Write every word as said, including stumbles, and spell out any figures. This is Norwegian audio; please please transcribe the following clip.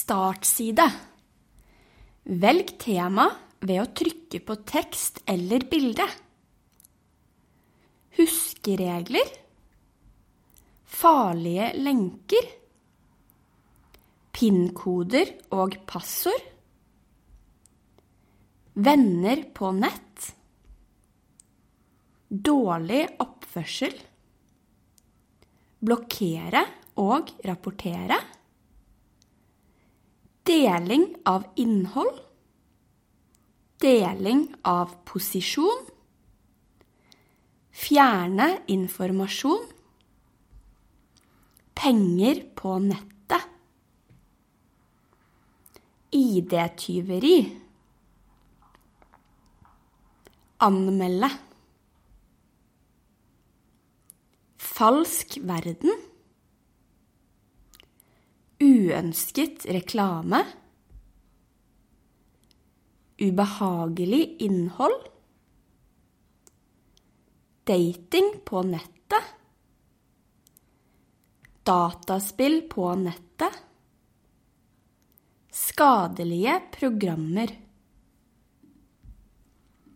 startside. Velg tema ved å trykke på tekst eller bilde. Huskeregler. Farlige lenker. PIN-koder og passord. Venner på nett. Dårlig oppførsel. Blokkere og rapportere. Deling av innhold. Deling av posisjon. Fjerne informasjon. Penger på nettet. I D-tyveri. Anmelde. Falsk verden. Uønsket reklame. Ubehagelig innhold. Dating på nettet. Dataspill på nettet. Skadelige programmer.